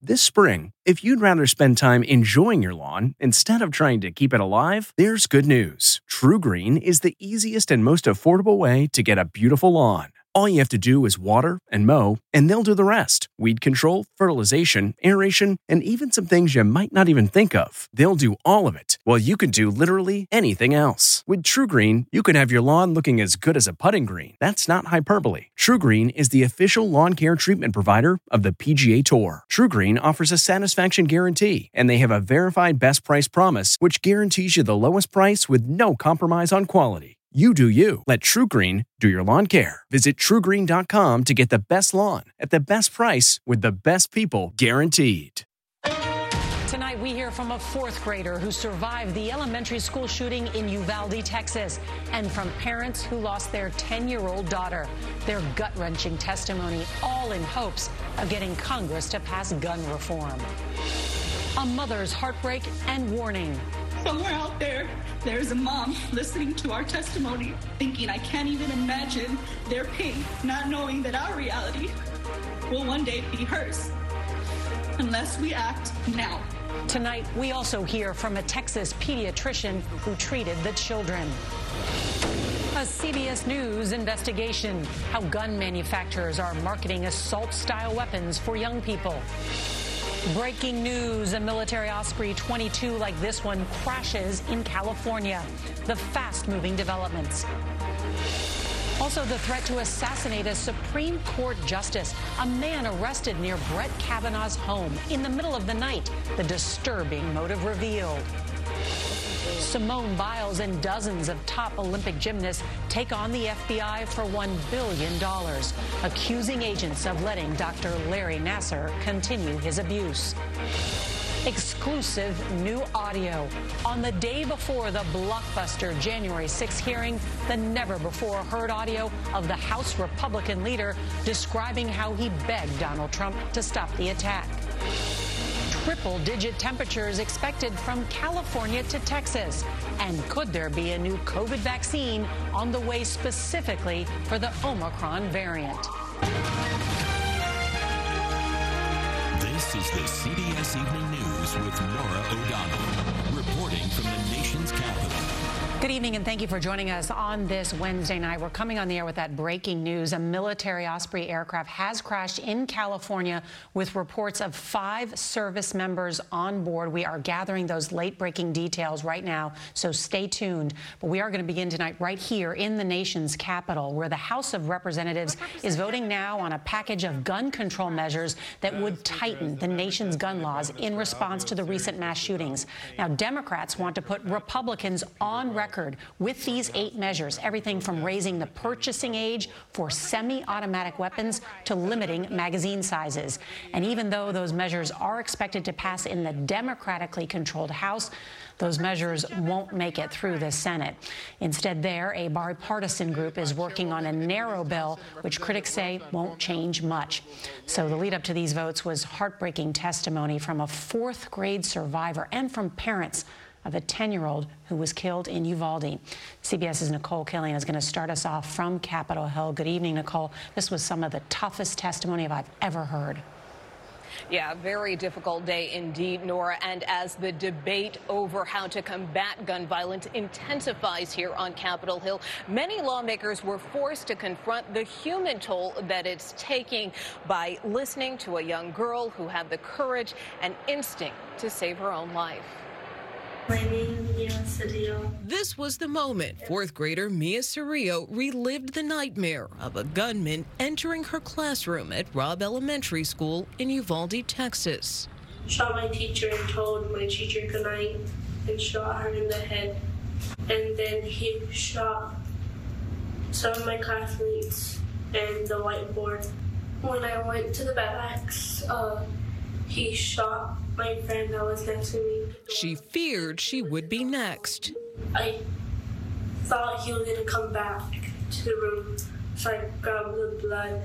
This spring, if you'd rather spend time enjoying your lawn instead of trying to keep it alive, there's good news. TruGreen is the easiest and most affordable way to get a beautiful lawn. All you have to do is water and mow, and they'll do the rest. Weed control, fertilization, aeration, and even some things you might not even think of. They'll do all of it, while you can do literally anything else. With TruGreen, you can have your lawn looking as good as a putting green. That's not hyperbole. TruGreen is the official lawn care treatment provider of the PGA Tour. TruGreen offers a satisfaction guarantee, and they have a verified best price promise, which guarantees you the lowest price with no compromise on quality. You do you. Let TruGreen do your lawn care. Visit TruGreen.com to get the best lawn at the best price with the best people guaranteed. Tonight, we hear from a fourth grader who survived the elementary school shooting in Uvalde, Texas, and from parents who lost their 10-year-old daughter. Their gut-wrenching testimony, all in hopes of getting Congress to pass gun reform. A mother's heartbreak and warning. Somewhere out there, there's a mom listening to our testimony, thinking, I can't even imagine their pain, not knowing that our reality will one day be hers, unless we act now. Tonight, we also hear from a Texas pediatrician who treated the children. A CBS News investigation, how gun manufacturers are marketing assault-style weapons for young people. Breaking news, a military Osprey 22 like this one crashes in California. The fast-moving developments. Also, the threat to assassinate a Supreme Court justice, a man arrested near Brett Kavanaugh's home in the middle of the night. The disturbing motive revealed. Simone Biles and dozens of top Olympic gymnasts take on the FBI for $1 billion, accusing agents of letting Dr. Larry Nassar continue his abuse. Exclusive new audio. On the day before the blockbuster January 6 hearing, the never-before-heard audio of the House Republican leader describing how he begged Donald Trump to stop the attack. Triple-digit temperatures expected from California to Texas. And could there be a new COVID vaccine on the way specifically for the Omicron variant? This is the CBS Evening News with Norah O'Donnell, reporting from the nation's capital. Good evening, and thank you for joining us on this Wednesday night. We're coming on the air with that breaking news. A military Osprey aircraft has crashed in California with reports of 5 service members on board. We are gathering those late-breaking details right now, so stay tuned. But we are going to begin tonight right here in the nation's capital, where the House of Representatives is voting now on a package of gun control measures that would tighten the nation's gun laws in response to the recent mass shootings. Now, Democrats want to put Republicans on record with these 8 measures, everything from raising the purchasing age for semi-automatic weapons to limiting magazine sizes. And even though those measures are expected to pass in the democratically controlled House, those measures won't make it through the Senate. Instead, a bipartisan group is working on a narrow bill, which critics say won't change much. So the lead up to these votes was heartbreaking testimony from a 4th grade survivor and from parents of a 10-year-old who was killed in Uvalde. CBS's Nicole Killian is going to start us off from Capitol Hill. Good evening, Nicole. This was some of the toughest testimony I've ever heard. Yeah, very difficult day indeed, Norah. And as the debate over how to combat gun violence intensifies here on Capitol Hill, many lawmakers were forced to confront the human toll that it's taking by listening to a young girl who had the courage and instinct to save her own life. My name is Mia Cedillo. This was the moment 4th grader Mia Cirillo relived the nightmare of a gunman entering her classroom at Robb Elementary School in Uvalde, Texas. Shot my teacher and told my teacher goodnight and shot her in the head. And then he shot some of my classmates and the whiteboard. When I went to the barracks, he shot my friend that was next to me. She feared she would be next. I thought he was going to come back to the room, so I grabbed the blood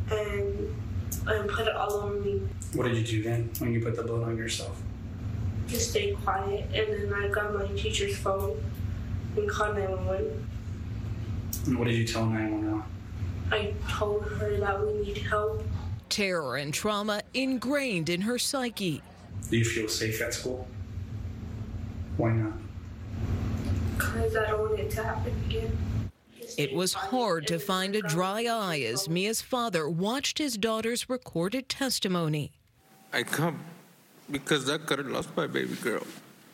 and put it all over me. What did you do then when you put the blood on yourself? Just stay quiet, and then I got my teacher's phone and called 911. And what did you tell 911? I told her that we need help. terror and trauma ingrained in her psyche. Do you feel safe at school? Why not? Because I don't want it to happen again. It was hard to find a dry eye as Mia's father watched his daughter's recorded testimony. I come because I could have lost my baby girl.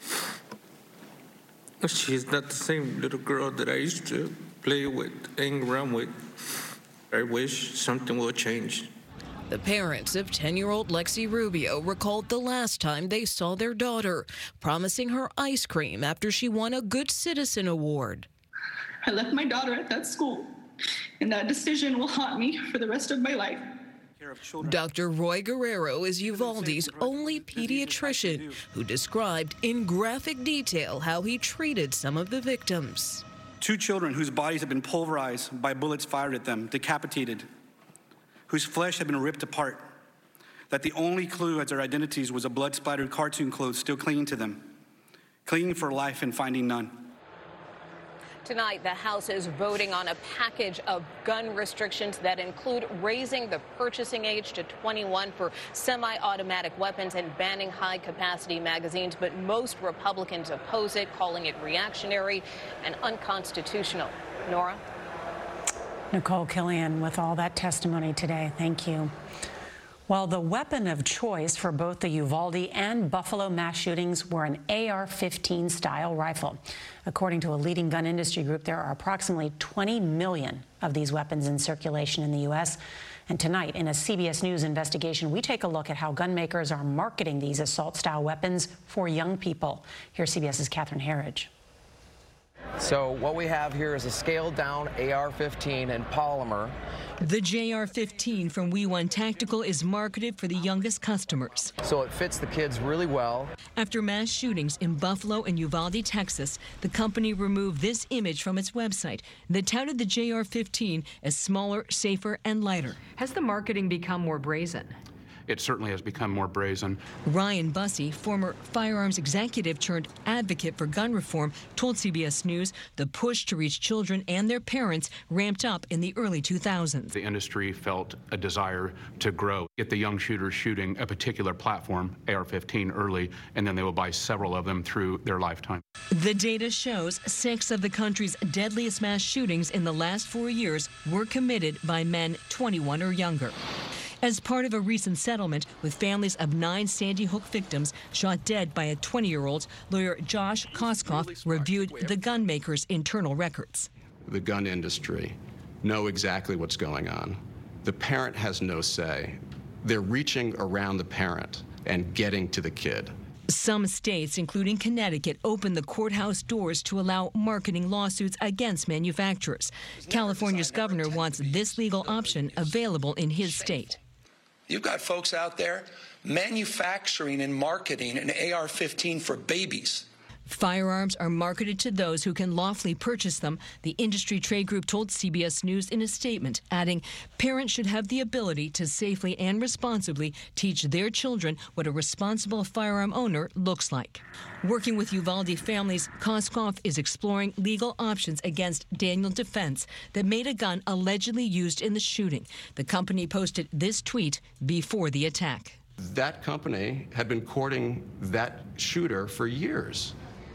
She's not the same little girl that I used to play with, hang around with. I wish something will change. The parents of 10-year-old Lexi Rubio recalled the last time they saw their daughter, promising her ice cream after she won a Good Citizen Award. I left my daughter at that school, and that decision will haunt me for the rest of my life. Dr. Roy Guerrero is Uvalde's only pediatrician who described in graphic detail how he treated some of the victims. 2 children whose bodies had been pulverized by bullets fired at them, decapitated, whose flesh had been ripped apart, that the only clue as their identities was a blood-splattered cartoon clothes still clinging to them, clinging for life and finding none. Tonight, the House is voting on a package of gun restrictions that include raising the purchasing age to 21 for semi-automatic weapons and banning high-capacity magazines. But most Republicans oppose it, calling it reactionary and unconstitutional. Nora? Nicole Killian with all that testimony today. Thank you. Well, the weapon of choice for both the Uvalde and Buffalo mass shootings were an AR-15 style rifle. According to a leading gun industry group, there are approximately 20 million of these weapons in circulation in the U.S. And tonight, in a CBS News investigation, we take a look at how gun makers are marketing these assault-style weapons for young people. Here's CBS's Catherine Herridge. So what we have here is a scaled-down AR-15 in polymer. The JR-15 from WE1 Tactical is marketed for the youngest customers. So it fits the kids really well. After mass shootings in Buffalo and Uvalde, Texas, the company removed this image from its website that touted the JR-15 as smaller, safer, and lighter. Has the marketing become more brazen? It certainly has become more brazen. Ryan Bussey, former firearms executive turned advocate for gun reform, told CBS News the push to reach children and their parents ramped up in the early 2000s. The industry felt a desire to grow, get the young shooters shooting a particular platform, AR-15, early, and then they will buy several of them through their lifetime. The data shows 6 of the country's deadliest mass shootings in the last 4 years were committed by men 21 or younger. As part of a recent settlement with families of 9 Sandy Hook victims shot dead by a 20-year-old, lawyer Josh Koskoff reviewed the gun maker's internal records. The gun industry know exactly what's going on. The parent has no say. They're reaching around the parent and getting to the kid. Some states, including Connecticut, opened the courthouse doors to allow marketing lawsuits against manufacturers. California's governor wants this legal option available in his state. You've got folks out there manufacturing and marketing an AR-15 for babies. Firearms are marketed to those who can lawfully purchase them, the industry trade group told CBS News in a statement, adding, parents should have the ability to safely and responsibly teach their children what a responsible firearm owner looks like. Working with Uvalde families, Koskoff is exploring legal options against Daniel Defense that made a gun allegedly used in the shooting. The company posted this tweet before the attack. That company had been courting that shooter for years.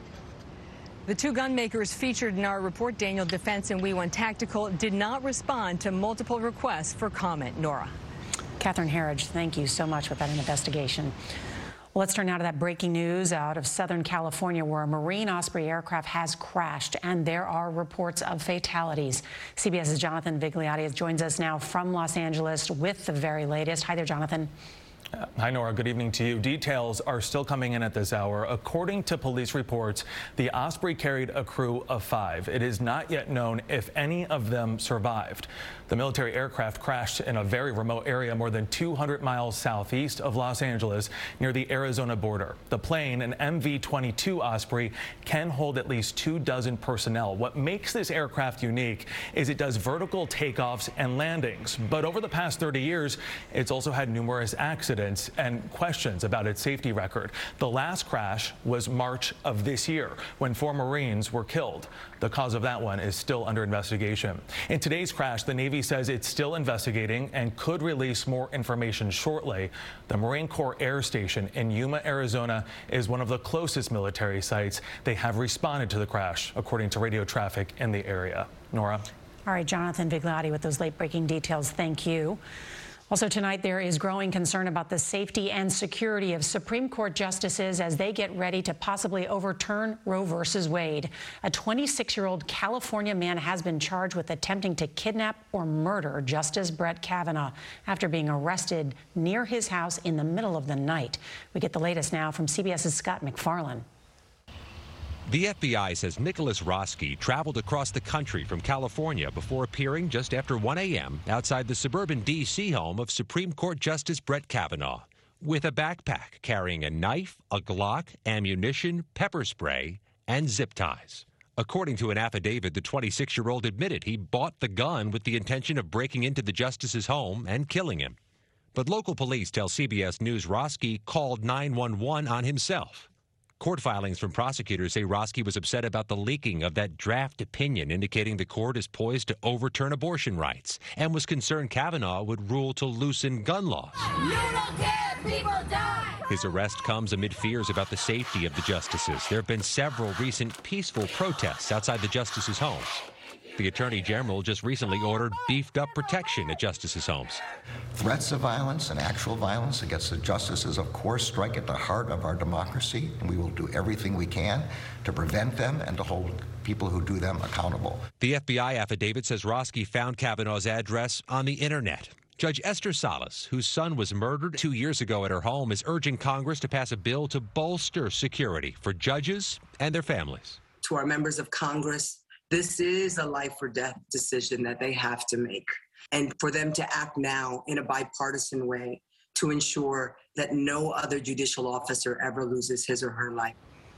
The 2 gun makers featured in our report, Daniel Defense and WE1 Tactical, did not respond to multiple requests for comment. Nora. Catherine Herridge, thank you so much with that investigation. Well, let's turn now to that breaking news out of Southern California, where a Marine Osprey aircraft has crashed, and there are reports of fatalities. CBS's Jonathan Vigliotti joins us now from Los Angeles with the very latest. Hi there, Jonathan. Hi, Nora. Good evening to you. Details are still coming in at this hour. According to police reports, the Osprey carried a crew of 5. It is not yet known if any of them survived. The military aircraft crashed in a very remote area more than 200 miles southeast of Los Angeles near the Arizona border. The plane, an MV-22 Osprey, can hold at least 24 personnel. What makes this aircraft unique is it does vertical takeoffs and landings. But over the past 30 years, it's also had numerous accidents. incidents and questions about its safety record. The last crash was March of this year when 4 Marines were killed. The cause of that one is still under investigation. In today's crash, the Navy says it's still investigating and could release more information shortly. The Marine Corps Air Station in Yuma, Arizona is one of the closest military sites. They have responded to the crash, according to radio traffic in the area. Nora? All right, Jonathan Vigliotti with those late-breaking details. Thank you. Also tonight, there is growing concern about the safety and security of Supreme Court justices as they get ready to possibly overturn Roe v. Wade. A 26-year-old California man has been charged with attempting to kidnap or murder Justice Brett Kavanaugh after being arrested near his house in the middle of the night. We get the latest now from CBS's Scott MacFarlane. The FBI says Nicholas Roski traveled across the country from California before appearing just after 1 a.m. outside the suburban D.C. home of Supreme Court Justice Brett Kavanaugh with a backpack carrying a knife, a Glock, ammunition, pepper spray, and zip ties. According to an affidavit, the 26-year-old admitted he bought the gun with the intention of breaking into the justice's home and killing him. But local police tell CBS News Roski called 911 on himself. Court filings from prosecutors say Roski was upset about the leaking of that draft opinion indicating the court is poised to overturn abortion rights and was concerned Kavanaugh would rule to loosen gun laws. You don't care, people die. His arrest comes amid fears about the safety of the justices. There have been several recent peaceful protests outside the justices' homes. The Attorney General just recently ordered beefed-up protection at justices' homes. Threats of violence and actual violence against the justices, of course, strike at the heart of our democracy, and we will do everything we can to prevent them and to hold people who do them accountable. The FBI affidavit says Roski found Kavanaugh's address on the Internet. Judge Esther Salas, whose son was murdered 2 years ago at her home, is urging Congress to pass a bill to bolster security for judges and their families. To our members of Congress, this is a life or death decision that they have to make. And for them to act now in a bipartisan way to ensure that no other judicial officer ever loses his or her life.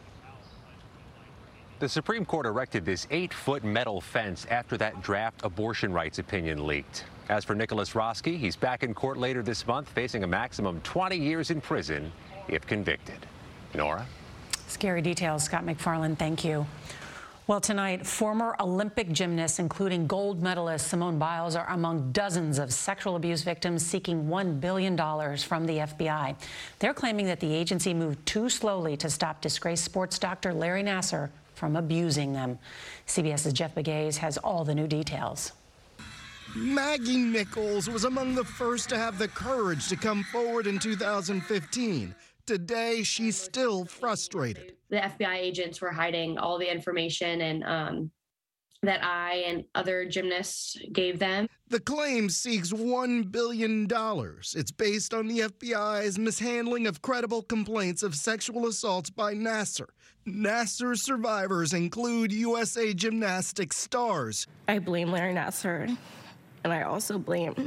The Supreme Court erected this 8-foot metal fence after that draft abortion rights opinion leaked. As for Nicholas Roski, he's back in court later this month, facing a maximum 20 years in prison if convicted. Nora? Scary details. Scott MacFarlane, thank you. Well, tonight, former Olympic gymnasts, including gold medalist Simone Biles, are among dozens of sexual abuse victims seeking $1 billion from the FBI. They're claiming that the agency moved too slowly to stop disgraced sports doctor Larry Nassar from abusing them. CBS's Jeff Begays has all the new details. Maggie Nichols was among the first to have the courage to come forward in 2015. Today, she's still frustrated. The FBI agents were hiding all the information and that I and other gymnasts gave them. The claim seeks $1 billion. It's based on the FBI's mishandling of credible complaints of sexual assaults by Nassar. Nassar's survivors include USA Gymnastics stars. I blame Larry Nassar, and I also blame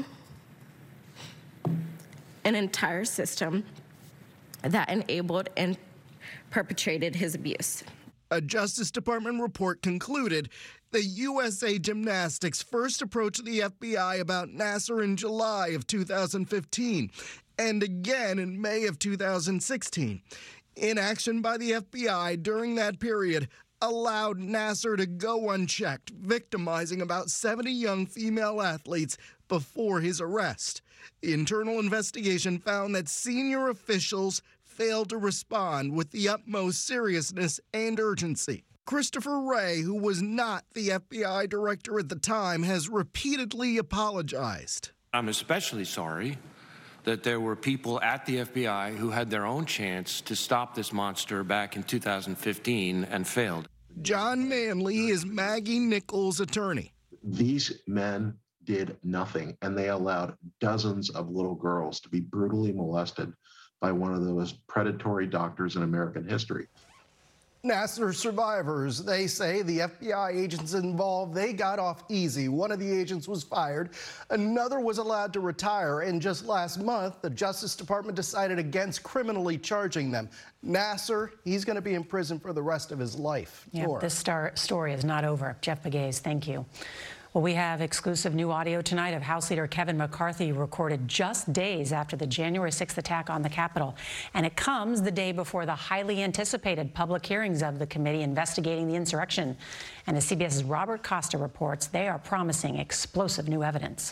an entire system that enabled and perpetrated his abuse. A Justice Department report concluded the USA Gymnastics first approached the FBI about Nassar in July of 2015 and again in May of 2016. Inaction by the FBI during that period allowed Nassar to go unchecked, victimizing about 70 young female athletes before his arrest. The internal investigation found that senior officials failed to respond with the utmost seriousness and urgency. Christopher Wray, who was not the FBI director at the time, has repeatedly apologized. I'm especially sorry that there were people at the FBI who had their own chance to stop this monster back in 2015 and failed. John Manley is Maggie Nichols' attorney. These men did nothing, and they allowed dozens of little girls to be brutally molested by one of the most predatory doctors in American history. Nassar survivors, they say the FBI agents involved, they got off easy. One of the agents was fired. Another was allowed to retire. And just last month, the Justice Department decided against criminally charging them. Nassar, he's going to be in prison for the rest of his life. Yeah, this story is not over. Jeff Begays, thank you. Well, we have exclusive new audio tonight of House Leader Kevin McCarthy, recorded just days after the January 6th attack on the Capitol. And it comes the day before the highly anticipated public hearings of the committee investigating the insurrection. And as CBS's Robert Costa reports, they are promising explosive new evidence.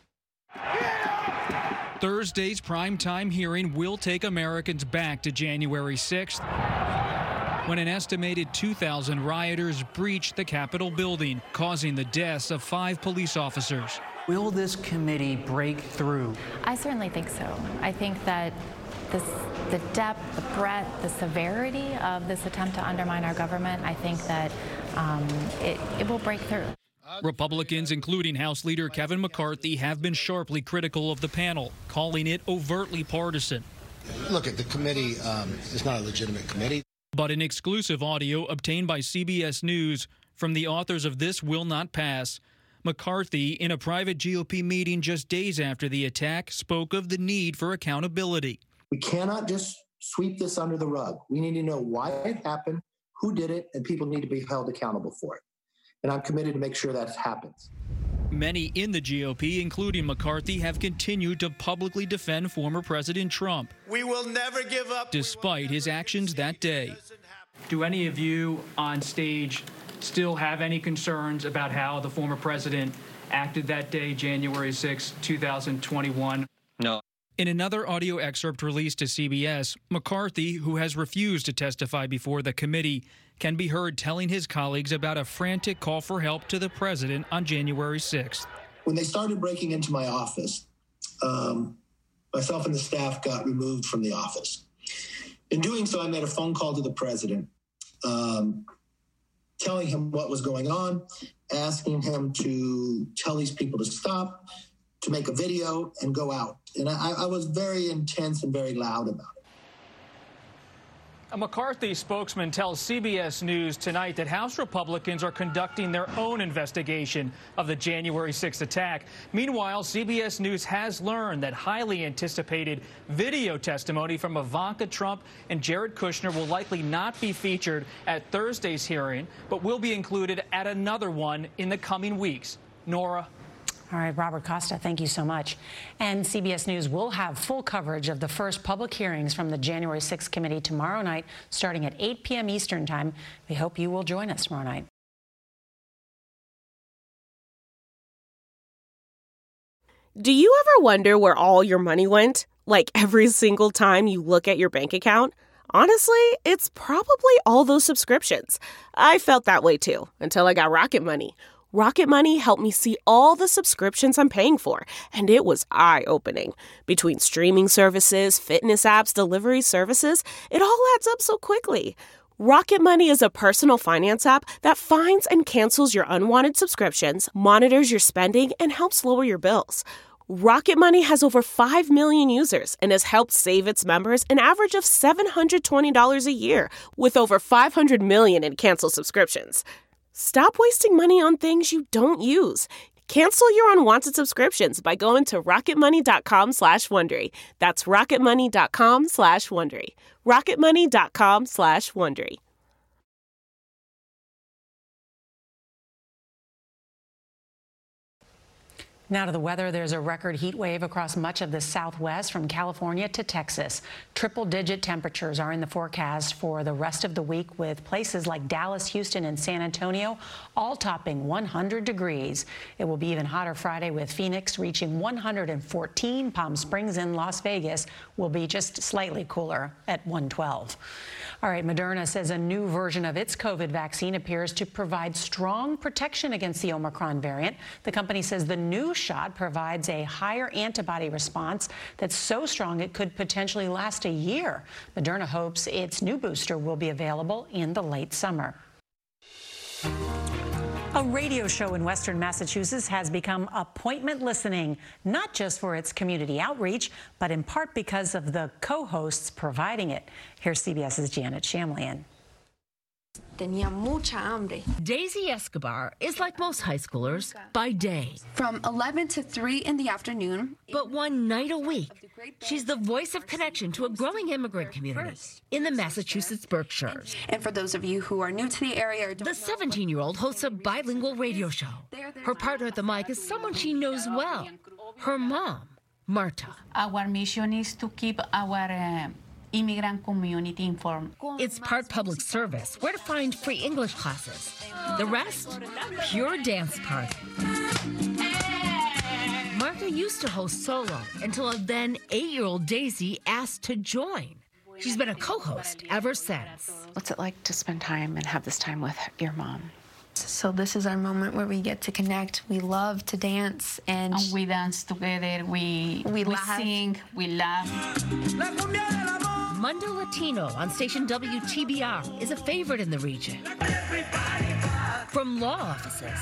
Thursday's primetime hearing will take Americans back to January 6th, when an estimated 2,000 rioters breached the Capitol building, causing the deaths of 5 police officers. Will this committee break through? I certainly think so. I think that the depth, the breadth, the severity of this attempt to undermine our government, I think that it will break through. Republicans, including House Leader Kevin McCarthy, have been sharply critical of the panel, calling it overtly partisan. Look, the committee is not a legitimate committee. But in exclusive audio obtained by CBS News from the authors of This Will Not Pass, McCarthy, in a private GOP meeting just days after the attack, spoke of the need for accountability. We cannot just sweep this under the rug. We need to know why it happened, who did it, and people need to be held accountable for it. And I'm committed to make sure that happens. Many in the GOP, including McCarthy, have continued to publicly defend former President Trump. We will never give up. Despite his actions that day. Do any of you on stage still have any concerns about how the former president acted that day, January 6, 2021? No. In another audio excerpt released to CBS, McCarthy, who has refused to testify before the committee, can be heard telling his colleagues about a frantic call for help to the president on January 6th. When they started breaking into my office, myself and the staff got removed from the office. In doing so, I made a phone call to the president, telling him what was going on, asking him to tell these people to stop, to make a video and go out. And I was very intense and very loud about it. A McCarthy spokesman tells CBS News tonight that House Republicans are conducting their own investigation of the January 6th attack. Meanwhile, CBS News has learned that highly anticipated video testimony from Ivanka Trump and Jared Kushner will likely not be featured at Thursday's hearing, but will be included at another one in the coming weeks. Nora. All right, Robert Costa, thank you so much. And CBS News will have full coverage of the first public hearings from the January 6th committee tomorrow night, starting at 8 p.m. Eastern time. We hope you will join us tomorrow night. Do you ever wonder where all your money went? Like every single time you look at your bank account? Honestly, it's probably all those subscriptions. I felt that way too, until I got Rocket Money. Rocket Money helped me see all the subscriptions I'm paying for, and it was eye-opening. Between streaming services, fitness apps, delivery services, it all adds up so quickly. Rocket Money is a personal finance app that finds and cancels your unwanted subscriptions, monitors your spending, and helps lower your bills. Rocket Money has over 5 million users and has helped save its members an average of $720 a year, with over 500 million in canceled subscriptions. Stop wasting money on things you don't use. Cancel your unwanted subscriptions by going to rocketmoney.com/Wondery. That's rocketmoney.com/Wondery. rocketmoney.com/Wondery. Now to the weather. There's a record heat wave across much of the Southwest from California to Texas. Triple-digit temperatures are in the forecast for the rest of the week, with places like Dallas, Houston, and San Antonio all topping 100 degrees. It will be even hotter Friday, with Phoenix reaching 114. Palm Springs and Las Vegas will be just slightly cooler at 112. All right, Moderna says a new version of its COVID vaccine appears to provide strong protection against the Omicron variant. The company says the new shot provides a higher antibody response that's so strong it could potentially last a year. Moderna hopes its new booster will be available in the late summer. A radio show in Western Massachusetts has become appointment listening, not just for its community outreach, but in part because of the co-hosts providing it. Here's CBS's Janet Shamlian. tenía mucha hambre. Daisy Escobar is like most high schoolers by day. From 11 to 3 in the afternoon. But one night a week, she's the voice of connection to a growing immigrant community in the Massachusetts Berkshires. And for those of you who are new to the area, the 17-year-old hosts a bilingual radio show. Her partner at the mic is someone she knows well, her mom, Marta. Our mission is to keep our immigrant community informed. It's part public service, where to find free English classes. The rest, pure dance party. Marta used to host solo until a then 8-year-old Daisy asked to join. She's been a co-host ever since. What's it like to spend time and have this time with your mom? So this is our moment where we get to connect. We love to dance, and we dance together. We sing, we laugh. Mundo Latino on station WTBR is a favorite in the region. From law offices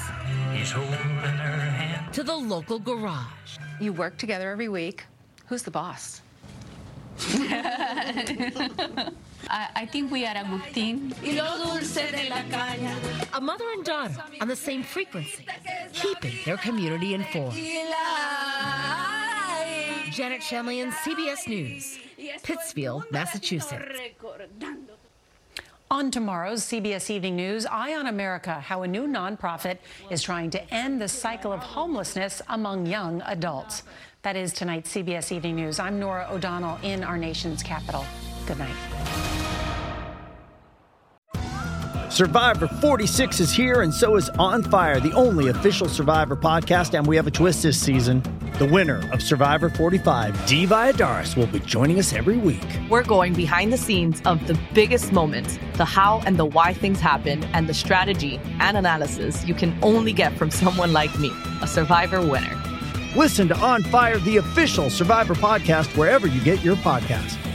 to the local garage. You work together every week. Who's the boss? I think we are a good team. A mother and daughter on the same frequency, keeping their community informed. Janet Shamlian, CBS News, Pittsfield, Massachusetts. On tomorrow's CBS Evening News, Eye on America, how a new nonprofit is trying to end the cycle of homelessness among young adults. That is tonight's CBS Evening News. I'm Nora O'Donnell in our nation's capital. Good night. Survivor 46 is here, and so is On Fire, the only official Survivor podcast, and we have a twist this season. The winner of Survivor 45, Dee Valladares, will be joining us every week. We're going behind the scenes of the biggest moments, the how and the why things happen, and the strategy and analysis you can only get from someone like me, a Survivor winner. Listen to On Fire, the official Survivor podcast, wherever you get your podcasts.